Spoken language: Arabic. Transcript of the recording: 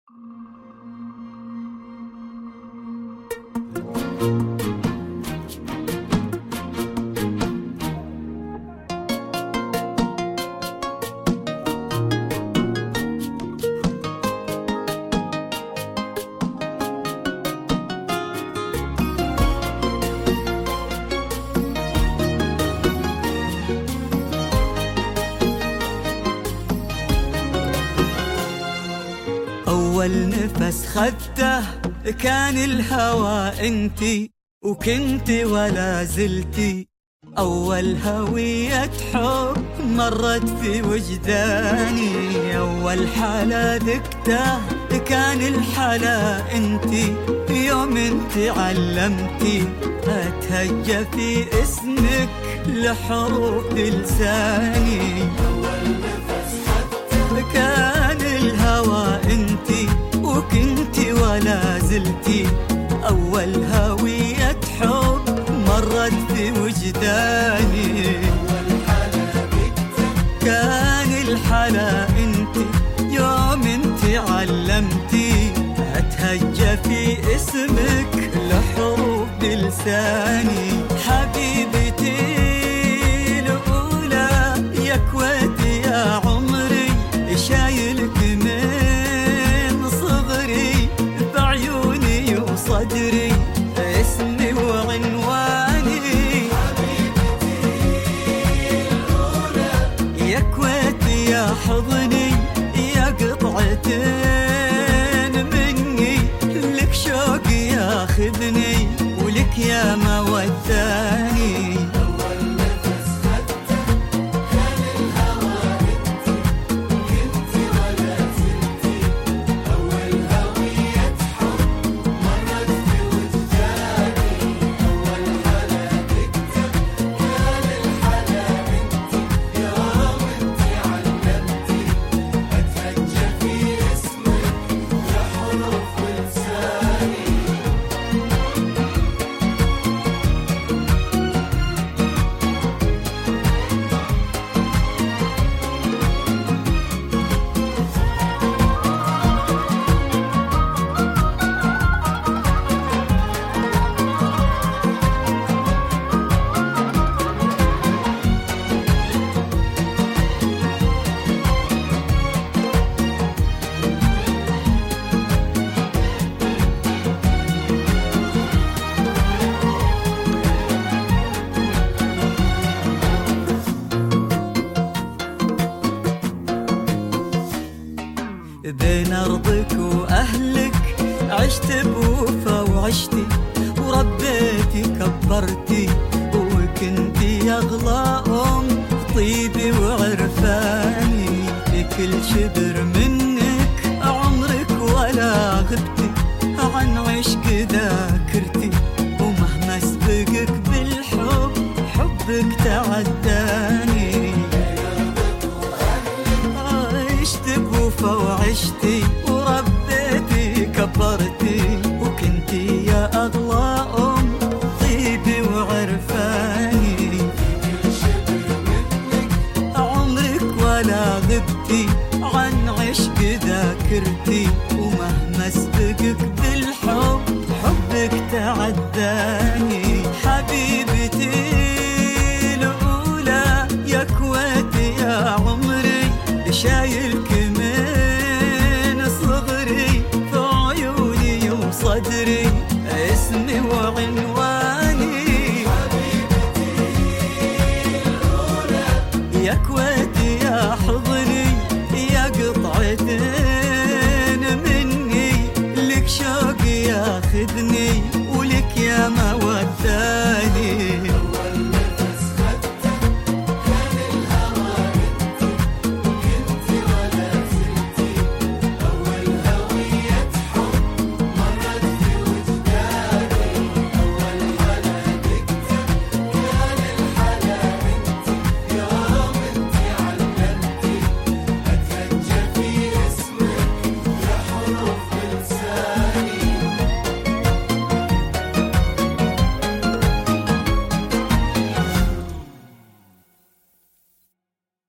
أول نفس خدته كان الهوى انتي، وكنتي ولا زلتي أول هوية حب مرت في وجداني. أول حلا ذقته كان الحلا انتي، يوم انتي علمتي أتهجى في اسمك لحروف لساني. أول نفس خدته كان الهوى انتي، وكنتي ولا زلتي أول هوية حب مرت في وجداني. أول حلا ذقته كان الحلا انتي، يوم انتي علمتي أتهجى في اسمك لحروف بلساني. حبيبتي الأولى يا كويتي يا عمري، شايلك من صغري بعيوني وصدري، اسمي وعنواني. حبيبتي الأولى يا كويتي يا حضني، يا قطعتين مني، لك شوقي ياخذني ولك يا ما وداني. بين أرضك وأهلك عشت بوفا وعشتي، وربيتي كبرتي، وكنتي أغلى أم طيبي وعرفاني. في كل شبر منك عمرك ولا غبتي، عن عشق ذاكرتي، ومهما سبقك بالحب حبك تعداني. عشت بوفا وعشتي، وربيتي كبرتي، وكنتي يا أغلى أم طيبي وعرفاني. عمرك ولا غبتي، عن عشق ذاكرتي، ومهما سبقك بالحب حبك تعداني.